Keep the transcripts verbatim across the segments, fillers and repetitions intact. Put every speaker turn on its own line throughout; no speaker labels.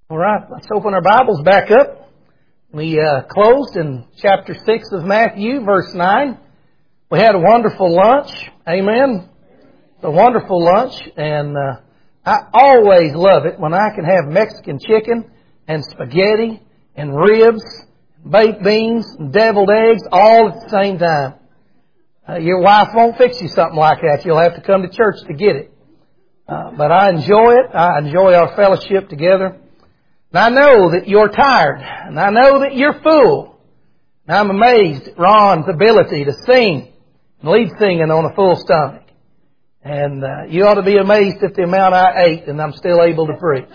All right, let's open our Bibles back up. We uh, closed in chapter six of Matthew, verse nine. We had a wonderful lunch. Amen. A wonderful lunch, and uh, I always love it when I can have Mexican chicken and spaghetti and ribs, baked beans, and deviled eggs all at the same time. Uh, your wife won't fix you something like that. You'll have to come to church to get it. Uh, but I enjoy it. I enjoy our fellowship together. And I know that you're tired, and I know that you're full. And I'm amazed at Ron's ability to sing and lead singing on a full stomach. And uh, you ought to be amazed at the amount I ate, and I'm still able to preach.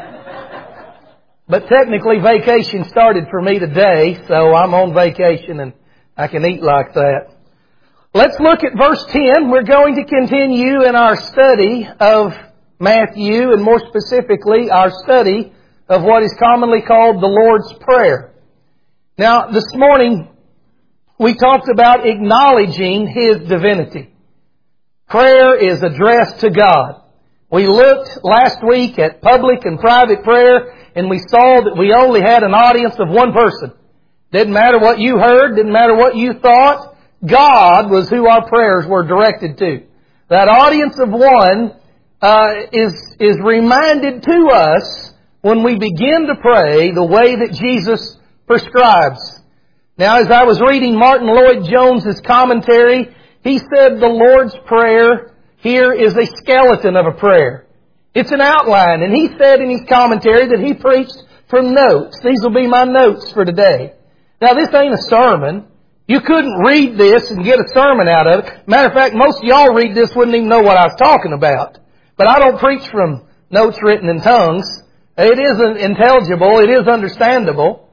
But technically, vacation started for me today, so I'm on vacation, and I can eat like that. Let's look at verse ten. We're going to continue in our study of Matthew, and more specifically, our study of what is commonly called the Lord's Prayer. Now, this morning, we talked about acknowledging His divinity. Prayer is addressed to God. We looked last week at public and private prayer, and we saw that we only had an audience of one person. Didn't matter what you heard, didn't matter what you thought, God was who our prayers were directed to. That audience of one uh, is, is reminded to us when we begin to pray the way that Jesus prescribes. Now, as I was reading Martin Lloyd-Jones' commentary, he said the Lord's Prayer here is a skeleton of a prayer. It's an outline, and he said in his commentary that he preached from notes. These will be my notes for today. Now, this ain't a sermon. You couldn't read this and get a sermon out of it. Matter of fact, most of y'all read this wouldn't even know what I was talking about. But I don't preach from notes written in tongues. It isn't intelligible. It is understandable.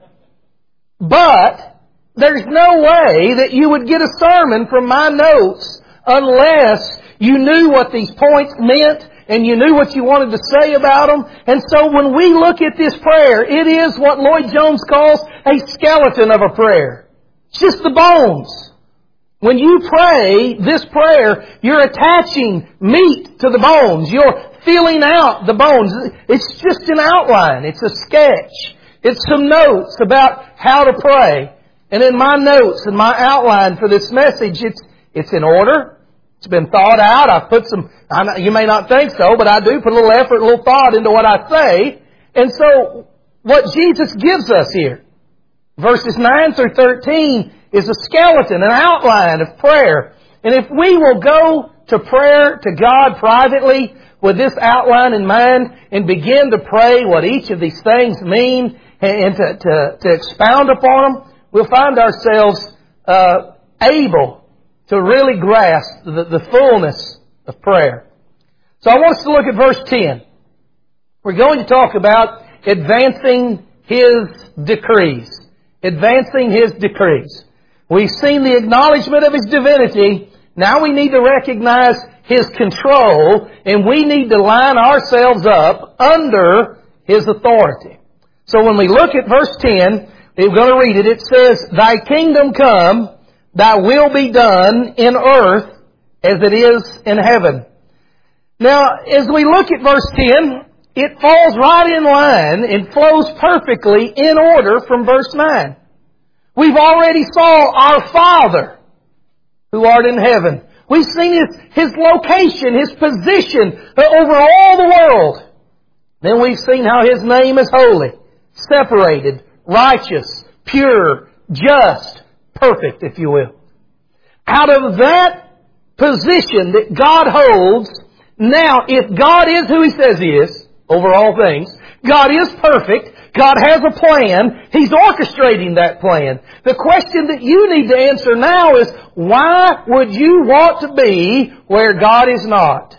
But there's no way that you would get a sermon from my notes unless you knew what these points meant and you knew what you wanted to say about them. And so when we look at this prayer, it is what Lloyd-Jones calls a skeleton of a prayer. It's just the bones. When you pray this prayer, you're attaching meat to the bones. You're filling out the bones. It's just an outline. It's a sketch. It's some notes about how to pray. And in my notes and my outline for this message, it's it's in order. It's been thought out. I've put some, I know, you may not think so, but I do put a little effort, a little thought into what I say. And so what Jesus gives us here, verses nine through thirteen, is a skeleton, an outline of prayer. And if we will go to prayer to God privately with this outline in mind and begin to pray what each of these things mean and to, to, to expound upon them, we'll find ourselves uh, able to really grasp the, the fullness of prayer. So I want us to look at verse ten. We're going to talk about advancing His decrees. Advancing His decrees. We've seen the acknowledgement of His divinity. Now we need to recognize His control, and we need to line ourselves up under His authority. So when we look at verse ten, we're going to read it. It says, Thy kingdom come, Thy will be done in earth as it is in heaven. Now, as we look at verse ten, it falls right in line and flows perfectly in order from verse nine. We've already saw our Father who art in heaven. We've seen His, His location, His position over all the world. Then we've seen how His name is holy, separated, righteous, pure, just, perfect, if you will. Out of that position that God holds, now if God is who He says He is, over all things, God is perfect, God has a plan, He's orchestrating that plan. The question that you need to answer now is, why would you want to be where God is not?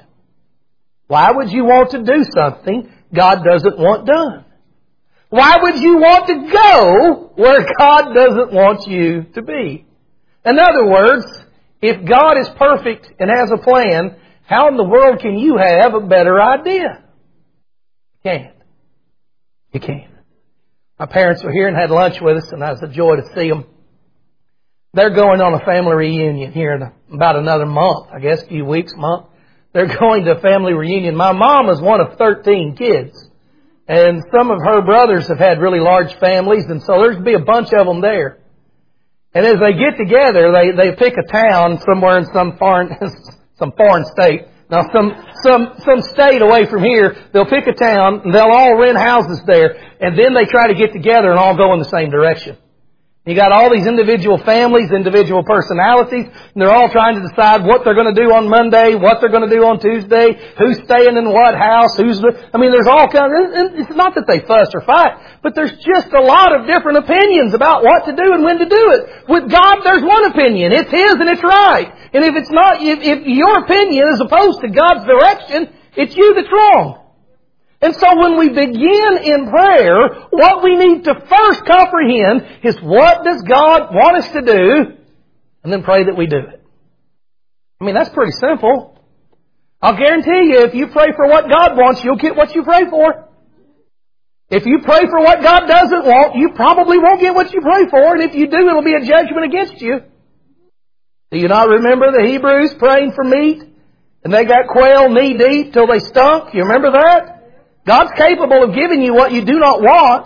Why would you want to do something God doesn't want done? Why would you want to go where God doesn't want you to be? In other words, if God is perfect and has a plan, how in the world can you have a better idea? You can't. You can't. My parents were here and had lunch with us, and it was a joy to see them. They're going on a family reunion here in about another month, I guess, a few weeks, month. They're going to a family reunion. My mom is one of thirteen kids. And some of her brothers have had really large families, and so there's be a bunch of them there. And as they get together, they, they pick a town somewhere in some foreign, some foreign state. Now, some, some, some state away from here, they'll pick a town, and they'll all rent houses there, and then they try to get together and all go in the same direction. You got all these individual families, individual personalities, and they're all trying to decide what they're going to do on Monday, what they're going to do on Tuesday, who's staying in what house, who's the, I mean, there's all kinds of, it's not that they fuss or fight, but there's just a lot of different opinions about what to do and when to do it. With God, there's one opinion. It's His and it's right. And if it's not, if, if your opinion is opposed to God's direction, it's you that's wrong. And so when we begin in prayer, what we need to first comprehend is what does God want us to do, and then pray that we do it. I mean, that's pretty simple. I'll guarantee you, if you pray for what God wants, you'll get what you pray for. If you pray for what God doesn't want, you probably won't get what you pray for, and if you do, it'll be a judgment against you. Do you not remember the Hebrews praying for meat? And they got quail knee deep till they stunk? You remember that? God's capable of giving you what you do not want.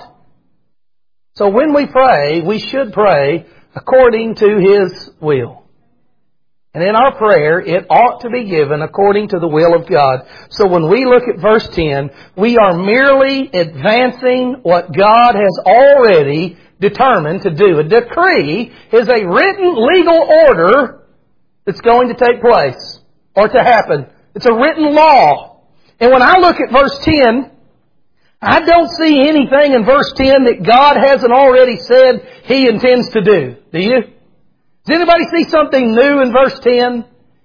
So when we pray, we should pray according to His will. And in our prayer, it ought to be given according to the will of God. So when we look at verse ten, we are merely advancing what God has already determined to do. A decree is a written legal order that's going to take place or to happen. It's a written law. And when I look at verse ten, I don't see anything in verse ten that God hasn't already said He intends to do. Do you? Does anybody see something new in verse ten?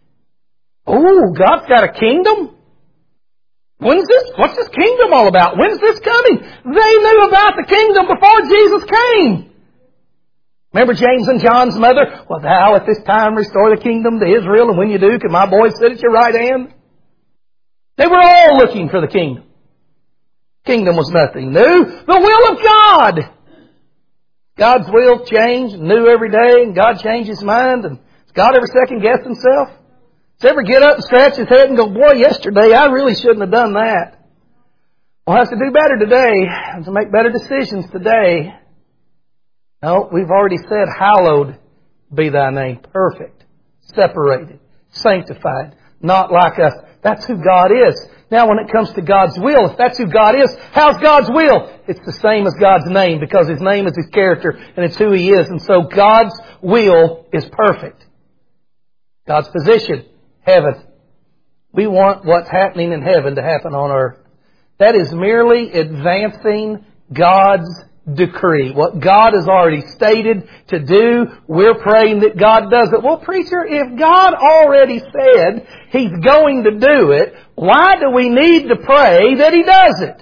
Oh, God's got a kingdom? When's this? What's this kingdom all about? When's this coming? They knew about the kingdom before Jesus came. Remember James and John's mother? Well, thou at this time restore the kingdom to Israel, and when you do, can my boys sit at your right hand? They were all looking for the kingdom. Kingdom was nothing new. The will of God. God's will changed, new every day, and God changed His mind. And does God ever second guess Himself? Does He ever get up and scratch His head and go, boy, yesterday I really shouldn't have done that. We'll have to do better today and to make better decisions today. No, we've already said, hallowed be Thy name. Perfect, separated, sanctified, not like us. That's who God is. Now when it comes to God's will, if that's who God is, how's God's will? It's the same as God's name, because His name is His character and it's who He is. And so God's will is perfect. God's position, heaven. We want what's happening in heaven to happen on earth. That is merely advancing God's decree. What God has already stated to do, we're praying that God does it. Well, preacher, if God already said He's going to do it, why do we need to pray that He does it?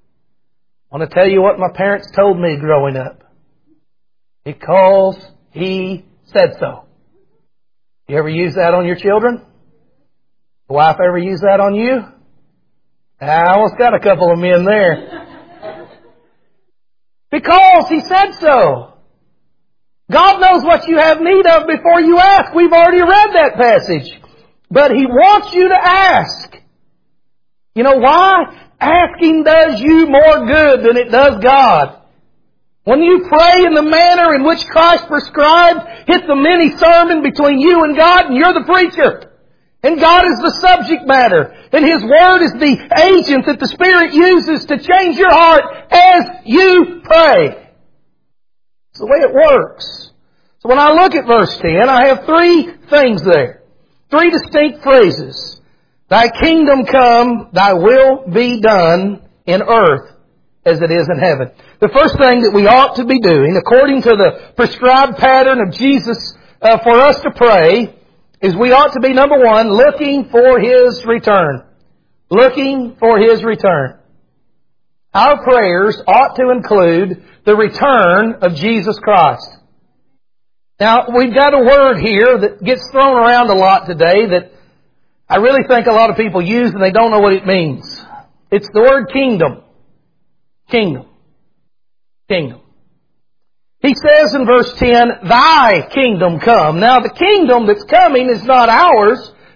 I want to tell you what my parents told me growing up. Because He said so. You ever use that on your children? The wife ever use that on you? I almost got a couple of men there. Because He said so. God knows what you have need of before you ask. We've already read that passage. But He wants you to ask. You know why? Asking does you more good than it does God. When you pray in the manner in which Christ prescribed, it's a mini sermon between you and God, and you're the preacher. And God is the subject matter. And His Word is the agent that the Spirit uses to change your heart as you pray. It's the way it works. So when I look at verse ten, I have three things there. Three distinct phrases. Thy kingdom come, Thy will be done in earth as it is in heaven. The first thing that we ought to be doing, according to the prescribed pattern of Jesus uh, for us to pray, is we ought to be, number one, looking for His return. Looking for His return. Our prayers ought to include the return of Jesus Christ. Now, we've got a word here that gets thrown around a lot today that I really think a lot of people use and they don't know what it means. It's the word kingdom. Kingdom. Kingdom. He says in verse ten, Thy kingdom come. Now the kingdom that's coming is not ours,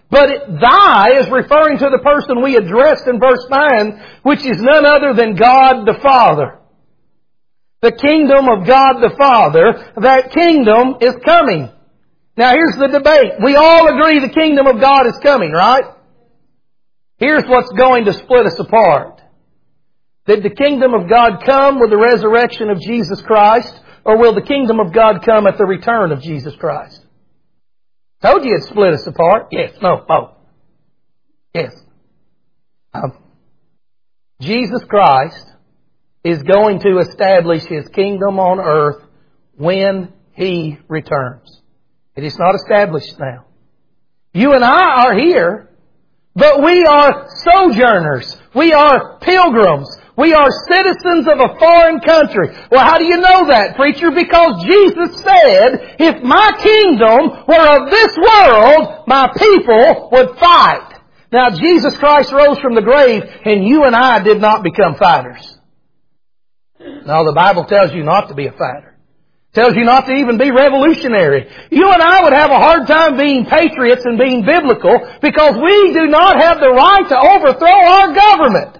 But it, thy is referring to the person we addressed in verse nine, which is none other than God the Father. The kingdom of God the Father, that kingdom is coming. Now here's the debate. We all agree the kingdom of God is coming, right? Here's what's going to split us apart. Did the kingdom of God come with the resurrection of Jesus Christ, or will the kingdom of God come at the return of Jesus Christ? Told you it'd split us apart. Yes, no, both. Yes. Um, Jesus Christ is going to establish His kingdom on earth when He returns. It is not established now. You and I are here, but we are sojourners. We are pilgrims. We are citizens of a foreign country. Well, how do you know that, preacher? Because Jesus said, if my kingdom were of this world, my people would fight. Now, Jesus Christ rose from the grave, and you and I did not become fighters. No, the Bible tells you not to be a fighter. It tells you not to even be revolutionary. You and I would have a hard time being patriots and being biblical because we do not have the right to overthrow our government.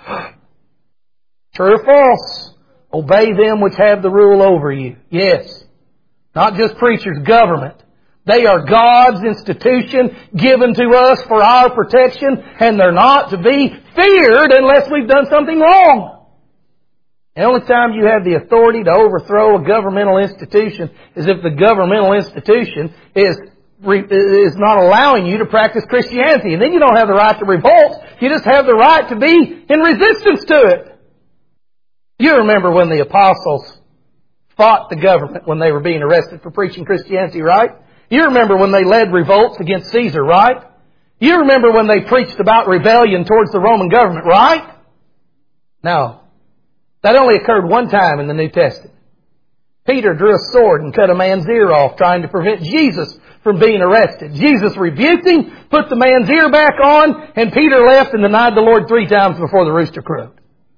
True or false? Obey them which have the rule over you. Yes. Not just preachers, government. They are God's institution given to us for our protection, and they're not to be feared unless we've done something wrong. The only time you have the authority to overthrow a governmental institution is if the governmental institution is is not allowing you to practice Christianity. And then you don't have the right to revolt. You just have the right to be in resistance to it. You remember when the apostles fought the government when they were being arrested for preaching Christianity, right? You remember when they led revolts against Caesar, right? You remember when they preached about rebellion towards the Roman government, right? No. That only occurred one time in the New Testament. Peter drew a sword and cut a man's ear off trying to prevent Jesus from being arrested. Jesus rebuked him, put the man's ear back on, and Peter left and denied the Lord three times before the rooster crowed.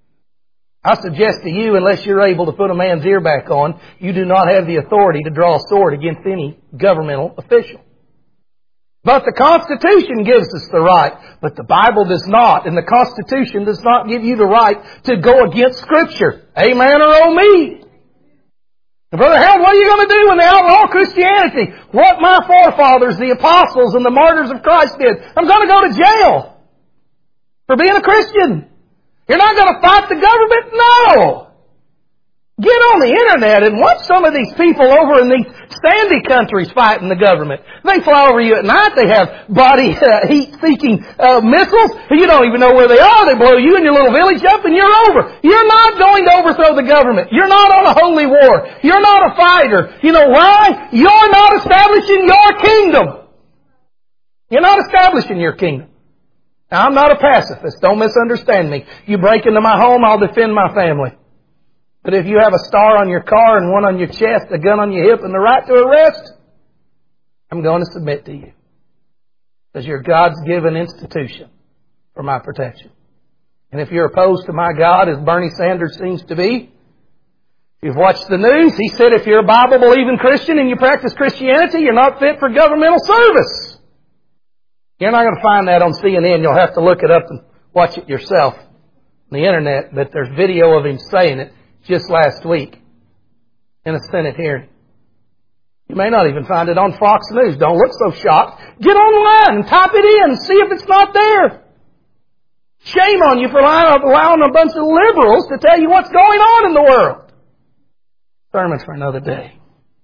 I suggest to you, unless you're able to put a man's ear back on, you do not have the authority to draw a sword against any governmental official. But the Constitution gives us the right, but the Bible does not, and the Constitution does not give you the right to go against Scripture. Amen or oh me? And Brother Harold, what are you going to do when they outlaw Christianity? What my forefathers, the apostles and the martyrs of Christ did. I'm going to go to jail for being a Christian. You're not going to fight the government? No! Get on the internet and watch some of these people over in these sandy countries fighting the government. They fly over you at night. They have body uh, heat-seeking uh, missiles. You don't even know where they are. They blow you and your little village up and you're over. You're not going to overthrow the government. You're not on a holy war. You're not a fighter. You know why? You're not establishing your kingdom. You're not establishing your kingdom. Now, I'm not a pacifist. Don't misunderstand me. You break into my home, I'll defend my family. But if you have a star on your car and one on your chest, a gun on your hip, and the right to arrest, I'm going to submit to you. Because you're God's given institution for my protection. And if you're opposed to my God, as Bernie Sanders seems to be, if you've watched the news, he said if you're a Bible-believing Christian and you practice Christianity, you're not fit for governmental service. You're not going to find that on C N N. You'll have to look it up and watch it yourself on the internet. But there's video of him saying it just last week in a Senate hearing. You may not even find it on Fox News. Don't look so shocked. Get online and type it in and see if it's not there. Shame on you for allowing a bunch of liberals to tell you what's going on in the world. Sermon for another day.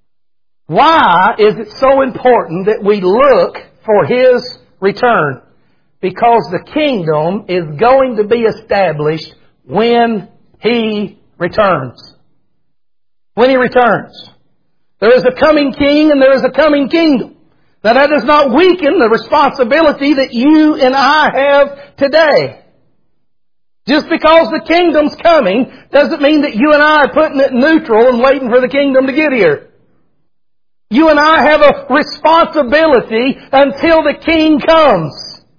Why is it so important that we look for His return? Because the kingdom is going to be established when He returns. When He returns. There is a coming king and there is a coming kingdom. Now that does not weaken the responsibility that you and I have today. Just because the kingdom's coming doesn't mean that you and I are putting it neutral and waiting for the kingdom to get here. You and I have a responsibility until the king comes.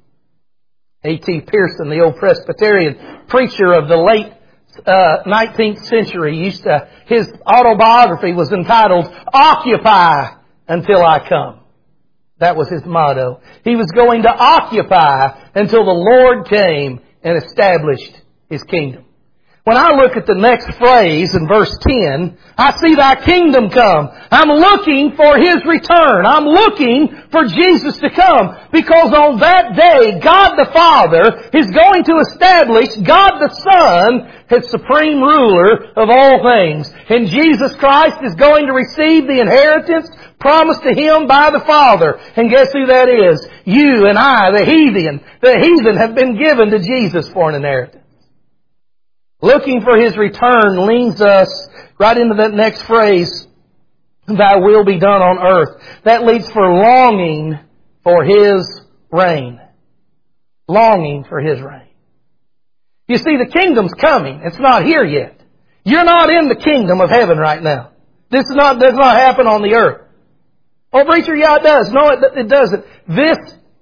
A T Pearson, the old Presbyterian preacher of the late uh, nineteenth century, used to, his autobiography was entitled, Occupy Until I Come. That was his motto. He was going to occupy until the Lord came and established His kingdom. When I look at the next phrase in verse ten, I see Thy kingdom come. I'm looking for His return. I'm looking for Jesus to come. Because on that day, God the Father is going to establish God the Son as supreme ruler of all things. And Jesus Christ is going to receive the inheritance promised to Him by the Father. And guess who that is? You and I, the heathen. The heathen have been given to Jesus for an inheritance. Looking for His return leads us right into that next phrase, Thy will be done on earth. That leads for longing for His reign. Longing for His reign. You see, the kingdom's coming. It's not here yet. You're not in the kingdom of heaven right now. This is not, does not happen on the earth. Oh, preacher, yeah, it does. No, it, it doesn't. This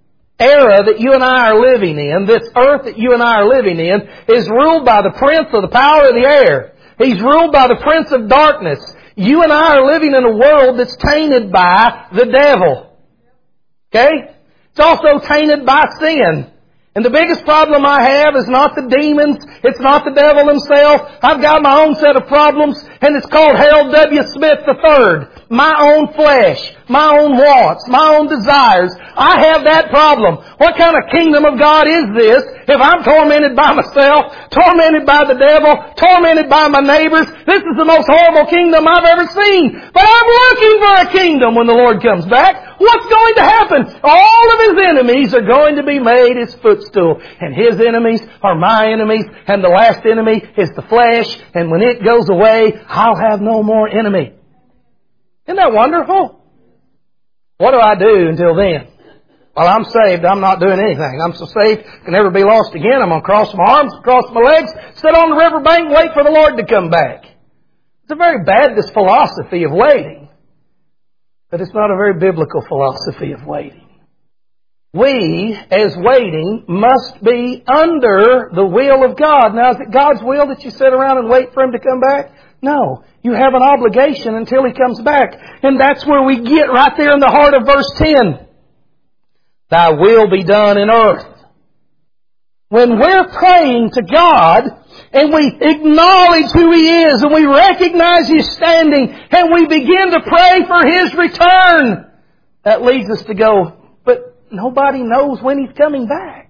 era that you and I are living in, this earth that you and I are living in, is ruled by the prince of the power of the air. He's ruled by the prince of darkness. You and I are living in a world that's tainted by the devil. Okay? It's also tainted by sin. And the biggest problem I have is not the demons. It's not the devil himself. I've got my own set of problems, and it's called Harold W. Smith the third. My own flesh, my own wants, my own desires. I have that problem. What kind of kingdom of God is this if I'm tormented by myself, tormented by the devil, tormented by my neighbors? This is the most horrible kingdom I've ever seen. But I'm looking for a kingdom when the Lord comes back. What's going to happen? All of His enemies are going to be made His footstool. And His enemies are my enemies. And the last enemy is the flesh. And when it goes away, I'll have no more enemy. Isn't that wonderful? What do I do until then? While I'm saved, I'm not doing anything. I'm so saved, can never be lost again. I'm going to cross my arms, cross my legs, sit on the riverbank and wait for the Lord to come back. It's a very Baptist philosophy of waiting. But it's not a very biblical philosophy of waiting. We, as waiting, must be under the will of God. Now, is it God's will that you sit around and wait for Him to come back? No. You have an obligation until He comes back. And that's where we get right there in the heart of verse ten. Thy will be done in earth. When we're praying to God, and we acknowledge who He is, and we recognize His standing, and we begin to pray for His return, that leads us to go, but nobody knows when He's coming back.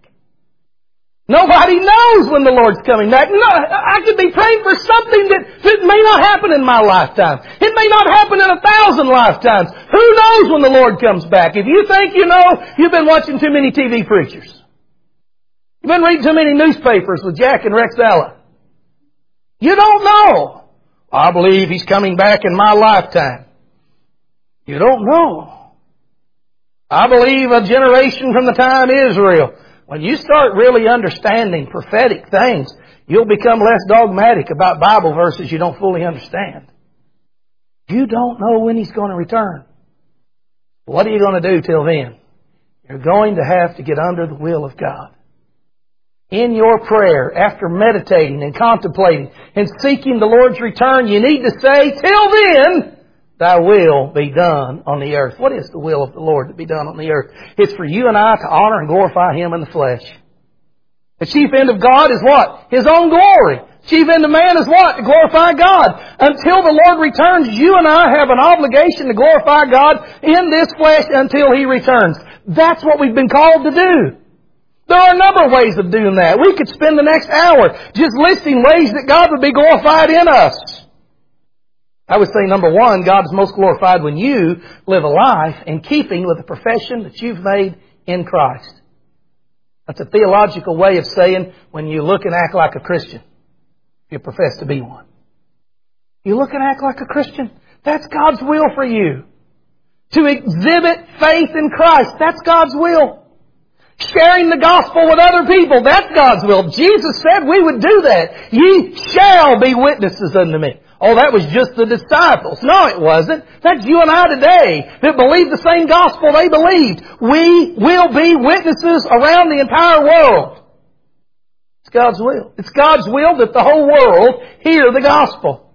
Nobody knows when the Lord's coming back. No, I could be praying for something that, that may not happen in my lifetime. It may not happen in a thousand lifetimes. Who knows when the Lord comes back? If you think you know, you've been watching too many T V preachers. You've been reading too many newspapers with Jack and Rex Ella. You don't know. I believe He's coming back in my lifetime. You don't know. I believe a generation from the time Israel. When you start really understanding prophetic things, you'll become less dogmatic about Bible verses you don't fully understand. You don't know when He's going to return. What are you going to do till then? You're going to have to get under the will of God. In your prayer, after meditating and contemplating and seeking the Lord's return, you need to say, till then, Thy will be done on the earth. What is the will of the Lord to be done on the earth? It's for you and I to honor and glorify Him in the flesh. The chief end of God is what? His own glory. Chief end of man is what? To glorify God. Until the Lord returns, you and I have an obligation to glorify God in this flesh until He returns. That's what we've been called to do. There are a number of ways of doing that. We could spend the next hour just listing ways that God would be glorified in us. I would say, number one, God is most glorified when you live a life in keeping with the profession that you've made in Christ. That's a theological way of saying when you look and act like a Christian. You profess to be one. You look and act like a Christian. That's God's will for you. To exhibit faith in Christ. That's God's will. Sharing the gospel with other people. That's God's will. Jesus said we would do that. Ye shall be witnesses unto me. Oh, that was just the disciples. No, it wasn't. That's you and I today that believe the same gospel they believed. We will be witnesses around the entire world. It's God's will. It's God's will that the whole world hear the gospel.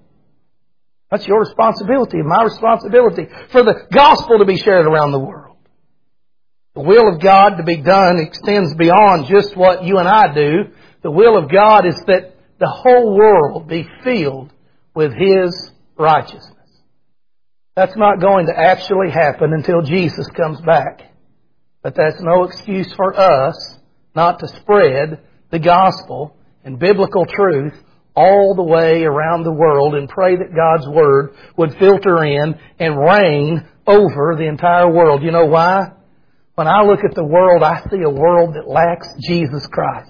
That's your responsibility and my responsibility for the gospel to be shared around the world. The will of God to be done extends beyond just what you and I do. The will of God is that the whole world be filled with His righteousness. That's not going to actually happen until Jesus comes back. But that's no excuse for us not to spread the gospel and biblical truth all the way around the world and pray that God's Word would filter in and reign over the entire world. You know why? When I look at the world, I see a world that lacks Jesus Christ.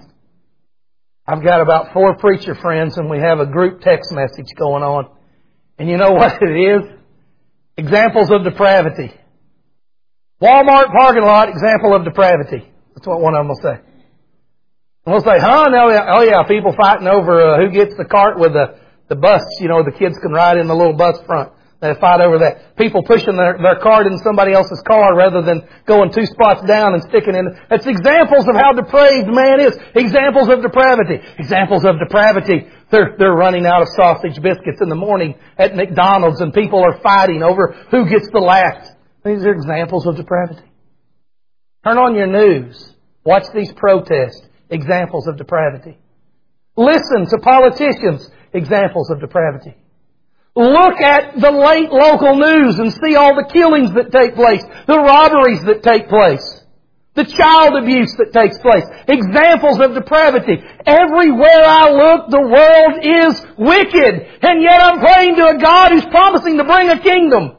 I've got about four preacher friends and we have a group text message going on. And you know what it is? Examples of depravity. Walmart parking lot, example of depravity. That's what one of them will say. And we'll say, huh? No, yeah, oh yeah, people fighting over uh, who gets the cart with the, the bus. You know, the kids can ride in the little bus front. They fight over that. People pushing their, their cart in somebody else's car rather than going two spots down and sticking in. It's examples of how depraved man is. Examples of depravity. Examples of depravity. They're, they're running out of sausage biscuits in the morning at McDonald's and people are fighting over who gets the last. These are examples of depravity. Turn on your news. Watch these protests. Examples of depravity. Listen to politicians. Examples of depravity. Look at the late local news and see all the killings that take place, the robberies that take place, the child abuse that takes place. Examples of depravity. Everywhere I look, the world is wicked. And yet I'm praying to a God who's promising to bring a kingdom.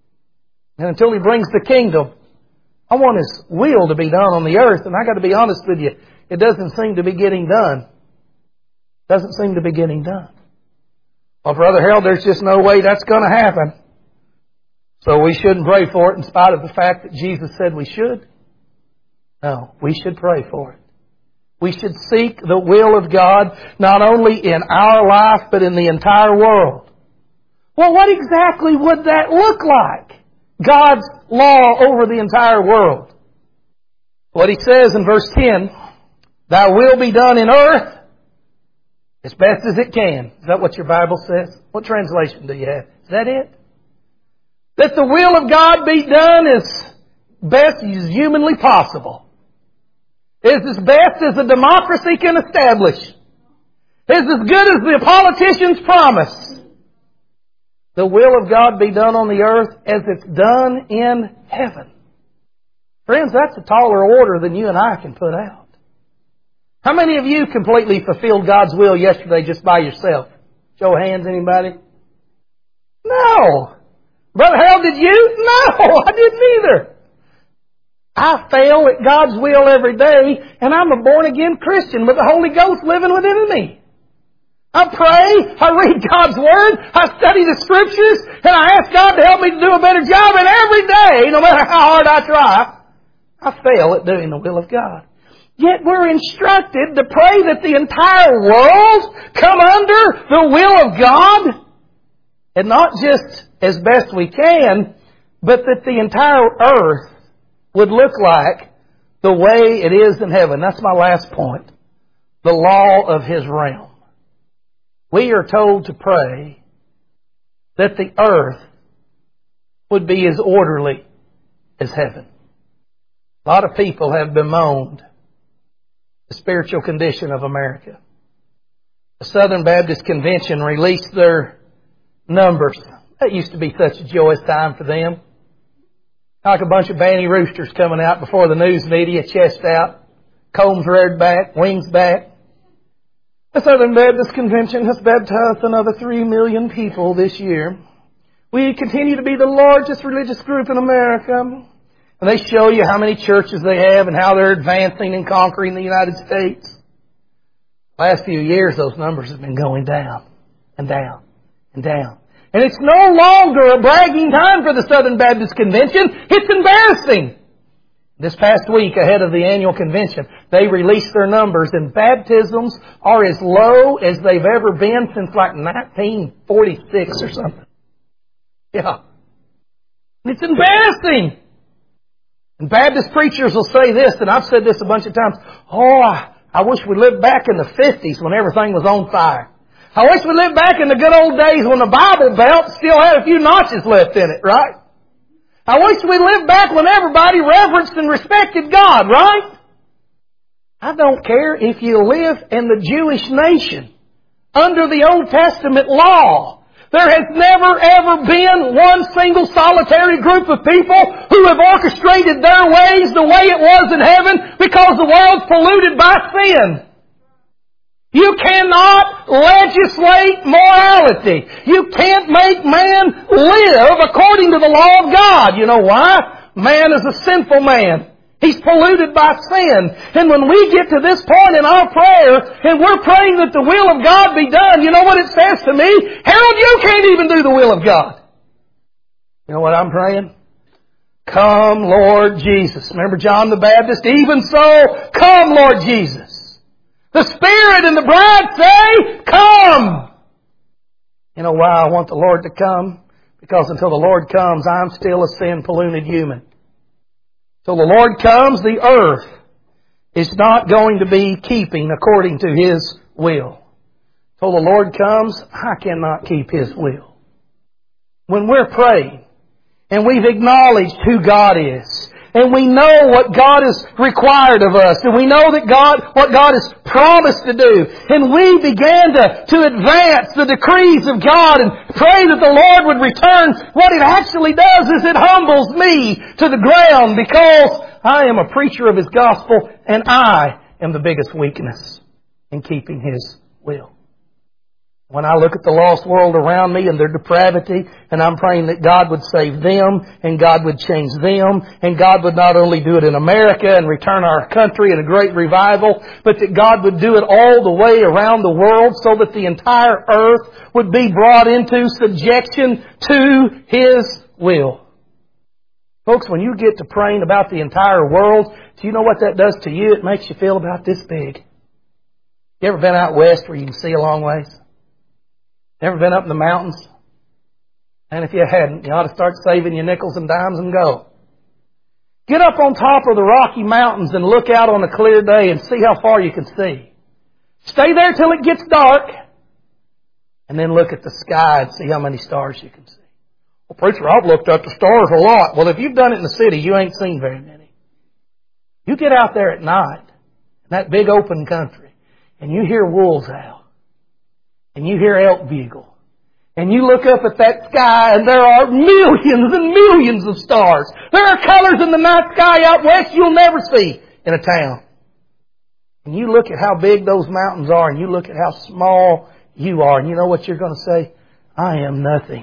And until He brings the kingdom, I want His will to be done on the earth. And I got to be honest with you, it doesn't seem to be getting done. Doesn't seem to be getting done. Well, Brother Harold, there's just no way that's going to happen. So we shouldn't pray for it in spite of the fact that Jesus said we should. No, we should pray for it. We should seek the will of God not only in our life but in the entire world. Well, what exactly would that look like? God's law over the entire world. What He says in verse ten, Thy will be done in earth as best as it can. Is that what your Bible says? What translation do you have? Is that it? That the will of God be done as best as humanly possible. Is as best as a democracy can establish. Is as good as the politicians promise. The will of God be done on the earth as it's done in heaven. Friends, that's a taller order than you and I can put out. How many of you completely fulfilled God's will yesterday just by yourself? Show of hands, anybody? No. Brother Harold, did you? No, I didn't either. I fail at God's will every day, and I'm a born-again Christian with the Holy Ghost living within me. I pray, I read God's Word, I study the Scriptures, and I ask God to help me to do a better job, and every day, no matter how hard I try, I fail at doing the will of God. Yet we're instructed to pray that the entire world come under the will of God. And not just as best we can, but that the entire earth would look like the way it is in heaven. That's my last point. The law of His realm. We are told to pray that the earth would be as orderly as heaven. A lot of people have bemoaned the spiritual condition of America. The Southern Baptist Convention released their numbers. That used to be such a joyous time for them. Like a bunch of banty roosters coming out before the news media, chest out, combs reared back, wings back. The Southern Baptist Convention has baptized another three million people this year. We continue to be the largest religious group in America. And they show you how many churches they have and how they're advancing and conquering the United States. Last few years, those numbers have been going down and down and down. And it's no longer a bragging time for the Southern Baptist Convention. It's embarrassing. This past week, ahead of the annual convention, they released their numbers, and baptisms are as low as they've ever been since like nineteen forty-six or something. Yeah. It's embarrassing. And Baptist preachers will say this, and I've said this a bunch of times. Oh, I, I wish we lived back in the fifties when everything was on fire. I wish we lived back in the good old days when the Bible Belt still had a few notches left in it, right? I wish we lived back when everybody reverenced and respected God, right? I don't care if you live in the Jewish nation under the Old Testament law. There has never ever been one single solitary group of people who have orchestrated their ways the way it was in heaven because the world's polluted by sin. You cannot legislate morality. You can't make man live according to the law of God. You know why? Man is a sinful man. He's polluted by sin. And when we get to this point in our prayer and we're praying that the will of God be done, you know what it says to me? Harold, you can't even do the will of God. You know what I'm praying? Come, Lord Jesus. Remember John the Baptist? Even so, come, Lord Jesus. The Spirit and the bride say, come. You know why I want the Lord to come? Because until the Lord comes, I'm still a sin-polluted human. Till the Lord comes, the earth is not going to be keeping according to His will. Till the Lord comes, I cannot keep His will. When we're praying, and we've acknowledged who God is, and we know what God has required of us, and we know that God, what God has promised to do, and we began to, to advance the decrees of God and pray that the Lord would return, what it actually does is it humbles me to the ground because I am a preacher of His gospel and I am the biggest weakness in keeping His will. When I look at the lost world around me and their depravity, and I'm praying that God would save them, and God would change them, and God would not only do it in America and return our country in a great revival, but that God would do it all the way around the world so that the entire earth would be brought into subjection to His will. Folks, when you get to praying about the entire world, do you know what that does to you? It makes you feel about this big. You ever been out west where you can see a long ways? Ever been up in the mountains? And if you hadn't, you ought to start saving your nickels and dimes and go. Get up on top of the Rocky Mountains and look out on a clear day and see how far you can see. Stay there till it gets dark. And then look at the sky and see how many stars you can see. Well, preacher, I've looked at the stars a lot. Well, if you've done it in the city, you ain't seen very many. You get out there at night in that big open country and you hear wolves howl. And you hear elk bugle. And you look up at that sky and there are millions and millions of stars. There are colors in the night sky out west you'll never see in a town. And you look at how big those mountains are and you look at how small you are. And you know what you're going to say? I am nothing.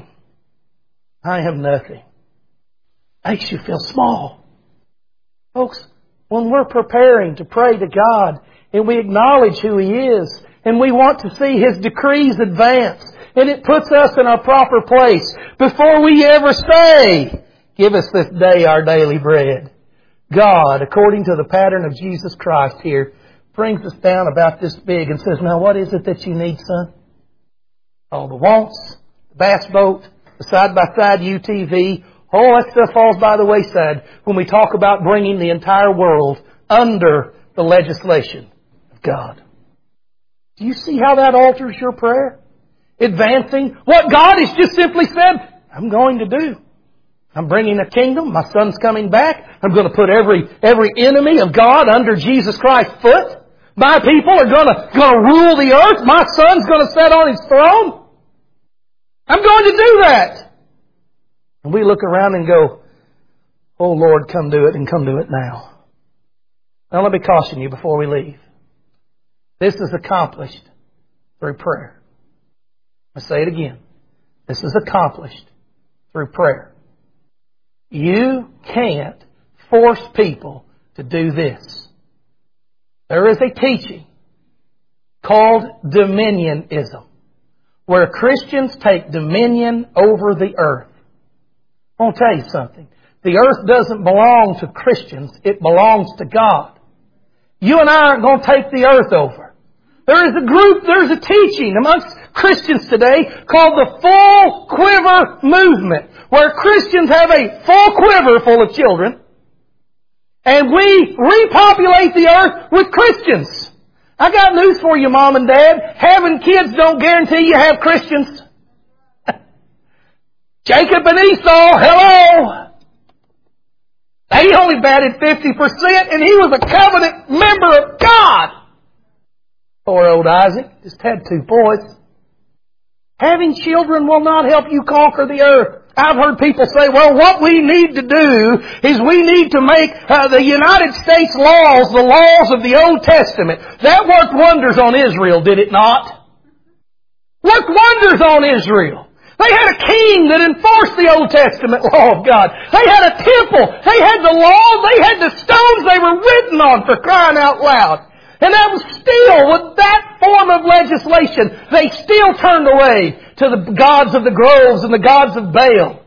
I am nothing. Makes you feel small. Folks, when we're preparing to pray to God and we acknowledge who He is, and we want to see His decrees advance. And it puts us in our proper place. Before we ever say, give us this day our daily bread. God, according to the pattern of Jesus Christ here, brings us down about this big and says, now what is it that you need, son? Oh, the wants, the bass boat, the side-by-side U T V, all that stuff falls by the wayside when we talk about bringing the entire world under the legislation of God. Do you see how that alters your prayer? Advancing what God has just simply said, I'm going to do. I'm bringing a kingdom. My Son's coming back. I'm going to put every every enemy of God under Jesus Christ's foot. My people are going to, going to rule the earth. My Son's going to sit on His throne. I'm going to do that. And we look around and go, oh Lord, come do it and come do it now. Now let me caution you before we leave. This is accomplished through prayer. I say it again. This is accomplished through prayer. You can't force people to do this. There is a teaching called dominionism, where Christians take dominion over the earth. I want to tell you something. The earth doesn't belong to Christians. It belongs to God. You and I aren't going to take the earth over. There is a group, there's a teaching amongst Christians today called the Full Quiver Movement, where Christians have a full quiver full of children, and we repopulate the earth with Christians. I got news for you, Mom and Dad. Having kids don't guarantee you have Christians. Jacob and Esau, hello! He only batted fifty percent, and he was a covenant member of God. Poor old Isaac just had two boys. Having children will not help you conquer the earth. I've heard people say, well, what we need to do is we need to make uh, the United States laws the laws of the Old Testament. That worked wonders on Israel, did it not? Worked wonders on Israel. They had a king that enforced the Old Testament law of God. They had a temple. They had the law. They had the stones they were written on, for crying out loud. And that was still, with that form of legislation, they still turned away to the gods of the groves and the gods of Baal.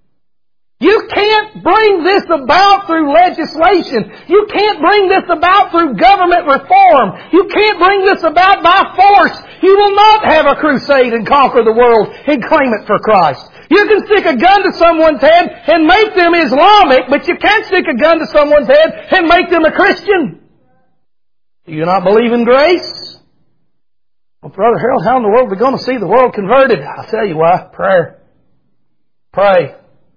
You can't bring this about through legislation. You can't bring this about through government reform. You can't bring this about by force. You will not have a crusade and conquer the world and claim it for Christ. You can stick a gun to someone's head and make them Islamic, but you can't stick a gun to someone's head and make them a Christian. Do you not believe in grace? Well, Brother Harold, how in the world are we going to see the world converted? I'll tell you why. Prayer. Pray.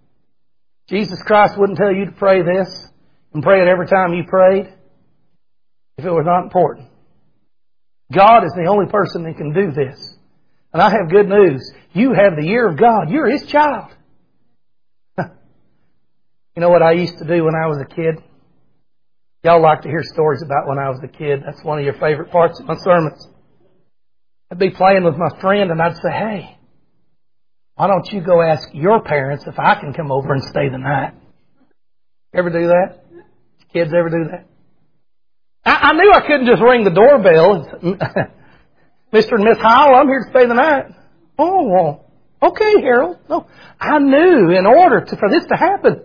Jesus Christ wouldn't tell you to pray this and pray it every time you prayed if it was not important. God is the only person that can do this. And I have good news. You have the ear of God. You're His child. You know what I used to do when I was a kid? Y'all like to hear stories about when I was a kid. That's one of your favorite parts of my sermons. I'd be playing with my friend and I'd say, hey, why don't you go ask your parents if I can come over and stay the night? Ever do that? Kids ever do that? I, I knew I couldn't just ring the doorbell and Mister and Miss Howell, I'm here to stay the night. Oh, well, okay, Harold. No, I knew in order to, for this to happen,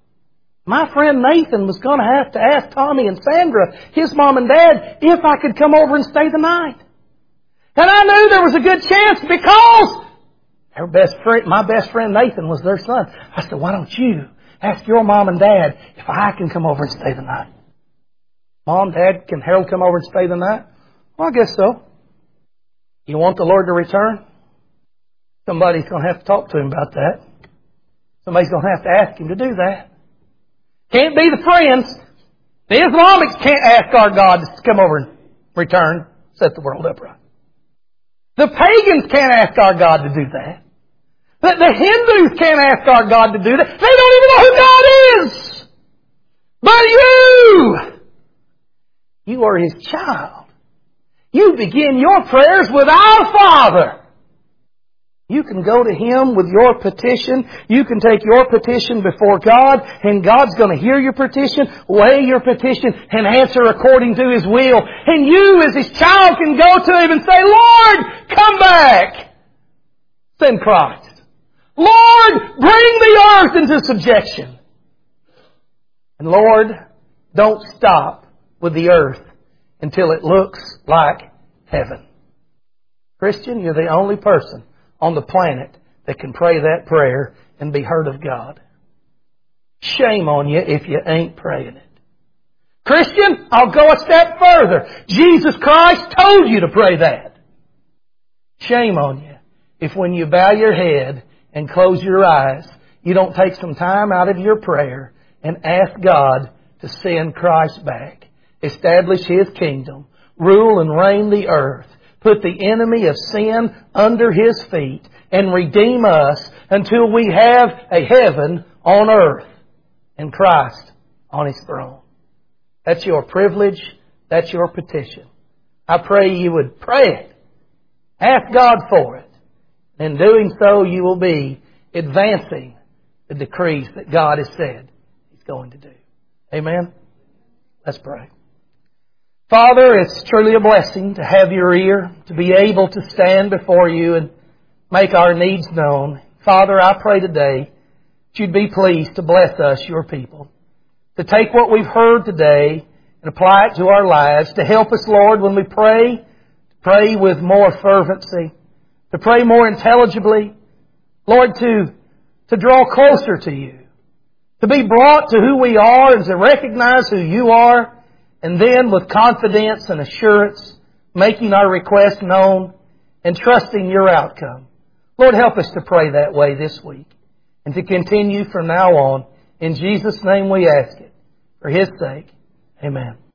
my friend Nathan was going to have to ask Tommy and Sandra, his mom and dad, if I could come over and stay the night. And I knew there was a good chance because their best friend, my best friend Nathan was their son. I said, why don't you ask your mom and dad if I can come over and stay the night? Mom, Dad, can Harold come over and stay the night? Well, I guess so. You want the Lord to return? Somebody's going to have to talk to him about that. Somebody's going to have to ask him to do that. Can't be the friends. The Islamics can't ask our God to come over and return, set the world upright. The pagans can't ask our God to do that. The, the Hindus can't ask our God to do that. They don't even know who God is. But you, you are His child. You begin your prayers with our Father. You can go to Him with your petition. You can take your petition before God, and God's going to hear your petition, weigh your petition, and answer according to His will. And you, as His child, can go to Him and say, Lord, come back. Send Christ. Lord, bring the earth into subjection. And Lord, don't stop with the earth until it looks like heaven. Christian, you're the only person on the planet that can pray that prayer and be heard of God. Shame on you if you ain't praying it. Christian, I'll go a step further. Jesus Christ told you to pray that. Shame on you if when you bow your head and close your eyes, you don't take some time out of your prayer and ask God to send Christ back, establish His kingdom, rule and reign the earth, put the enemy of sin under His feet, and redeem us until we have a heaven on earth and Christ on His throne. That's your privilege. That's your petition. I pray you would pray it. Ask God for it. In doing so, you will be advancing the decrees that God has said He's going to do. Amen? Let's pray. Father, it's truly a blessing to have your ear, to be able to stand before you and make our needs known. Father, I pray today that you'd be pleased to bless us, your people, to take what we've heard today and apply it to our lives, to help us, Lord, when we pray, to pray with more fervency, to pray more intelligibly, Lord, to, to draw closer to you, to be brought to who we are and to recognize who you are, and then with confidence and assurance, making our request known and trusting your outcome. Lord, help us to pray that way this week and to continue from now on. In Jesus' name we ask it. For His sake. Amen.